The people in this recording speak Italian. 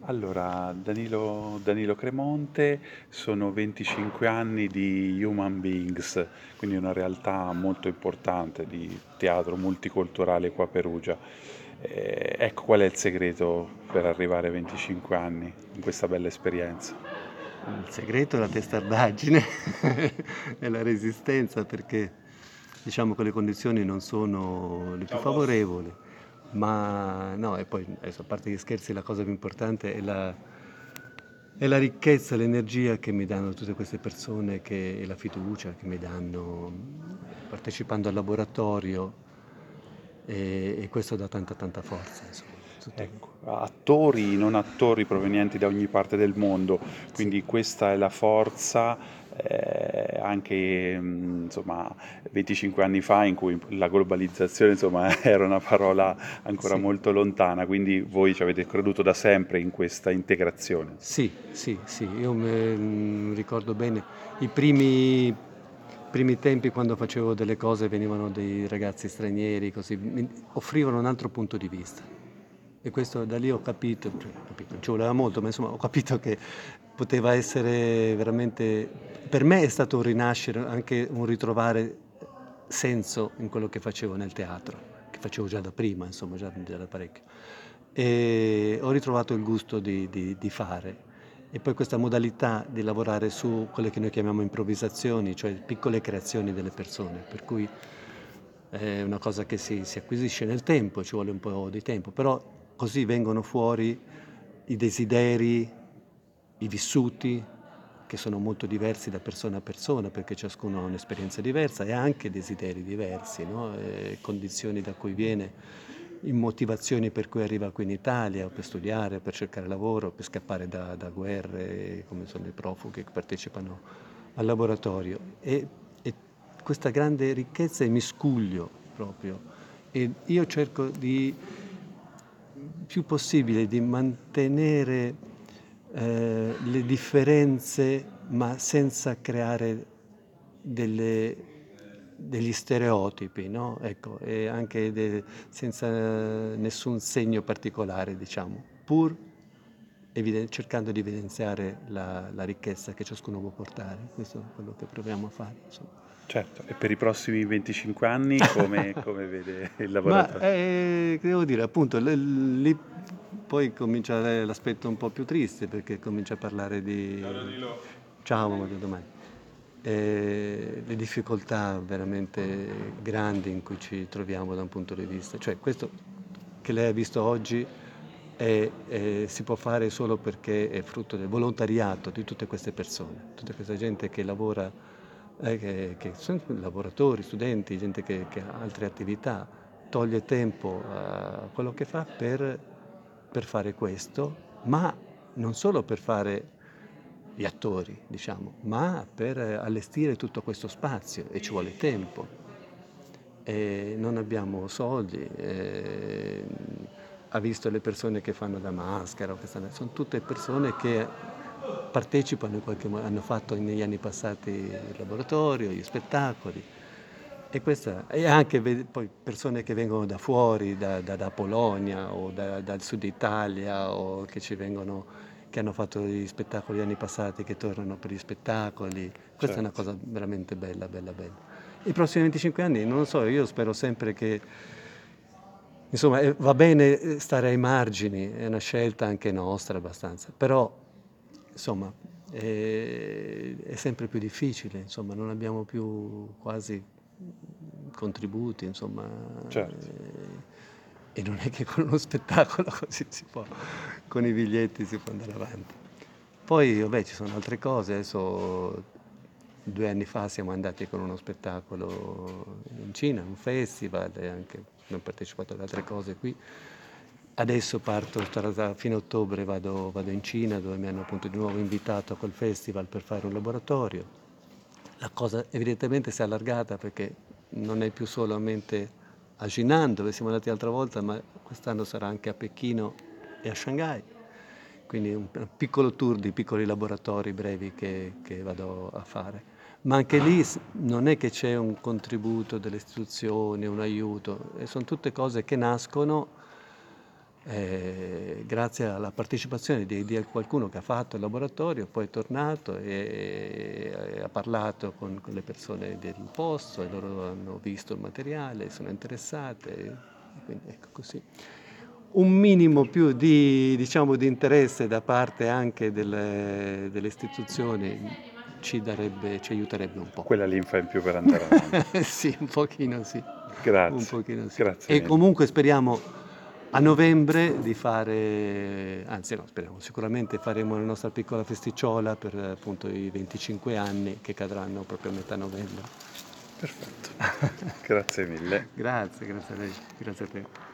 Allora, Danilo Cremonte, sono 25 anni di Human Beings, quindi una realtà molto importante di teatro multiculturale qua a Perugia. Ecco qual è il segreto per arrivare a 25 anni in questa bella esperienza. Il segreto è la testardaggine e la resistenza perché diciamo che le condizioni non sono le più favorevoli, ma no, e poi adesso, a parte gli scherzi, la cosa più importante è la ricchezza, l'energia che mi danno tutte queste persone e la fiducia che mi danno partecipando al laboratorio e questo dà tanta tanta forza, insomma. Ecco, attori, non attori provenienti da ogni parte del mondo, Sì. quindi questa è la forza anche insomma 25 anni fa in cui la globalizzazione insomma era una parola ancora Sì. molto lontana, quindi voi ci avete creduto da sempre in questa integrazione. Sì, sì, sì, io ricordo bene i primi tempi quando facevo delle cose, venivano dei ragazzi stranieri, così mi offrivano un altro punto di vista. E questo da lì ho capito, non ci voleva molto, ma insomma ho capito che poteva essere veramente, per me è stato un rinascere, anche un ritrovare senso in quello che facevo nel teatro, che facevo già da prima, insomma, già da parecchio. E ho ritrovato il gusto di fare. E poi questa modalità di lavorare su quelle che noi chiamiamo improvvisazioni, cioè piccole creazioni delle persone, per cui è una cosa che si acquisisce nel tempo, ci vuole un po' di tempo, però così vengono fuori i desideri, i vissuti, che sono molto diversi da persona a persona, perché ciascuno ha un'esperienza diversa e anche desideri diversi, no? Condizioni da cui viene, motivazioni per cui arriva qui in Italia, per studiare, per cercare lavoro, per scappare da guerre, come sono i profughi che partecipano al laboratorio. E questa grande ricchezza è miscuglio proprio. E io cerco di più possibile di mantenere le differenze, ma senza creare degli stereotipi, no? Ecco, e anche senza nessun segno particolare, diciamo, pur cercando di evidenziare la ricchezza che ciascuno può portare. Questo è quello che proviamo a fare, insomma. Certo, e per i prossimi 25 anni come vede il Ma lavoratore? devo dire, appunto, lì poi comincia l'aspetto un po' più triste perché comincia a parlare di... Ciao, mamma, di domani. Le difficoltà veramente grandi in cui ci troviamo da un punto di vista, cioè questo che lei ha visto oggi si può fare solo perché è frutto del volontariato di tutte queste persone, tutta questa gente che lavora, che sono lavoratori, studenti, gente che ha altre attività, toglie tempo a quello che fa per fare questo, ma non solo per fare gli attori, diciamo, ma per allestire tutto questo spazio e ci vuole tempo. E non abbiamo soldi, ha visto le persone che fanno da maschera, sono tutte persone che partecipano in qualche modo, hanno fatto negli anni passati il laboratorio, gli spettacoli. E anche poi persone che vengono da fuori, da Polonia o dal sud Italia o che ci vengono, che hanno fatto gli spettacoli gli anni passati, che tornano per gli spettacoli. Questa è una Certo. cosa veramente bella, bella, bella. I prossimi 25 anni, non lo so, io spero sempre che, insomma, va bene stare ai margini, è una scelta anche nostra abbastanza, però, insomma, è sempre più difficile, insomma, non abbiamo più quasi contributi, insomma, Certo. e non è che con uno spettacolo così si può, con i biglietti si può andare avanti. Poi, vabbè, ci sono altre cose, adesso 2 anni fa siamo andati con uno spettacolo in Cina, un festival, e anche abbiamo partecipato ad altre cose qui. Adesso parto, fine ottobre vado in Cina dove mi hanno appunto di nuovo invitato a quel festival per fare un laboratorio. La cosa evidentemente si è allargata perché non è più solamente a Jinan dove siamo andati l'altra volta, ma quest'anno sarà anche a Pechino e a Shanghai. Quindi un piccolo tour di piccoli laboratori brevi che vado a fare. Ma anche lì non è che c'è un contributo delle istituzioni, un aiuto, sono tutte cose che nascono grazie alla partecipazione di qualcuno che ha fatto il laboratorio, poi è tornato e ha parlato con le persone del posto e loro hanno visto il materiale, sono interessate, e quindi ecco così. Un minimo più di, diciamo, di interesse da parte anche delle istituzioni ci aiuterebbe un po'. Quella linfa in più per andare avanti. Sì, un pochino sì. Un Grazie, pochino sì. grazie E mille. comunque speriamo a novembre di fare, anzi no, speriamo, sicuramente faremo la nostra piccola festicciola per appunto i 25 anni che cadranno proprio a metà novembre. Perfetto. Grazie mille. Grazie a lei, grazie a te.